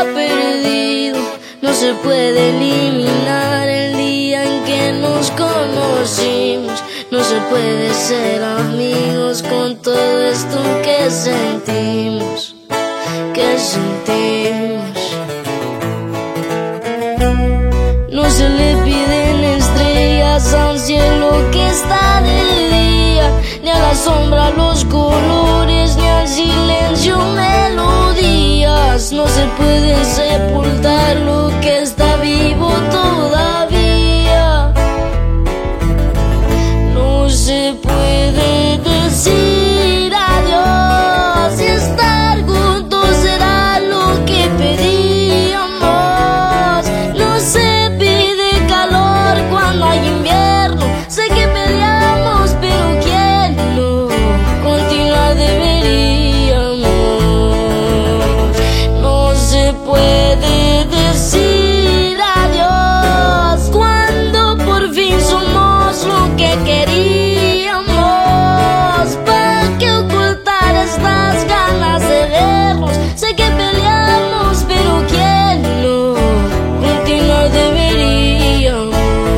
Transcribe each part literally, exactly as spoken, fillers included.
ha perdido, no se puede eliminar el día en que nos conocimos. No se puede ser amigos con todo esto que sentimos, que sentimos. No se le piden estrellas a un cielo que está de día, ni a la sombra los colores, ni al silencio melodías. No se puede sepultar lo que está vivo todavía. No se puede decir adiós y estar juntos será lo que pedíamos. No se pide calor cuando hay invierno. Sé que peleamos, pero ¿quién no? Continuar deberíamos. No se puede decir adiós cuando por fin somos lo que queríamos. ¿Para qué ocultar estas ganas de vernos? Sé que peleamos, pero ¿quién no? Continuar deberíamos.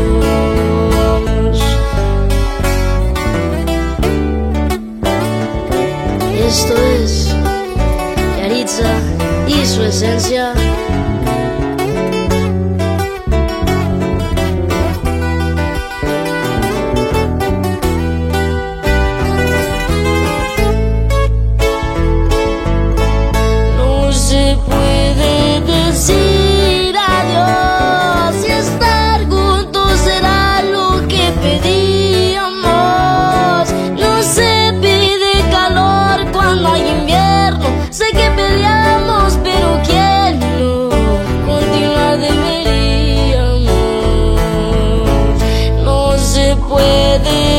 Esto es Yaritza y su esencia. No se puede decir adiós y estar juntos será lo que pedíamos. No se pide calor cuando hay invierno. Sé que peleamos, pero ¿quién no? Continuar deberíamos. No se puede